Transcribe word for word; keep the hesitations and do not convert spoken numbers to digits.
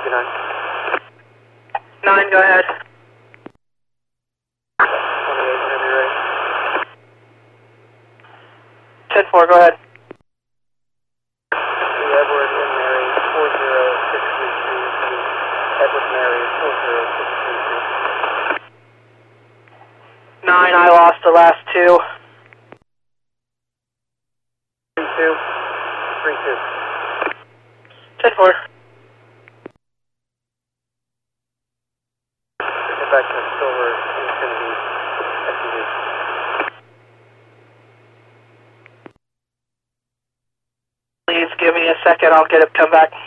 copy nine. Nine, go ahead. twenty-eight, whenever you're ready. ten four, go ahead. Edward and Mary, four zero six three two. Edward Mary, four zero six three two. Nine, I lost the last two. three two. three two. ten four. Get back to Silver Infinity S U V. Please give me a second, I'll get it, come back.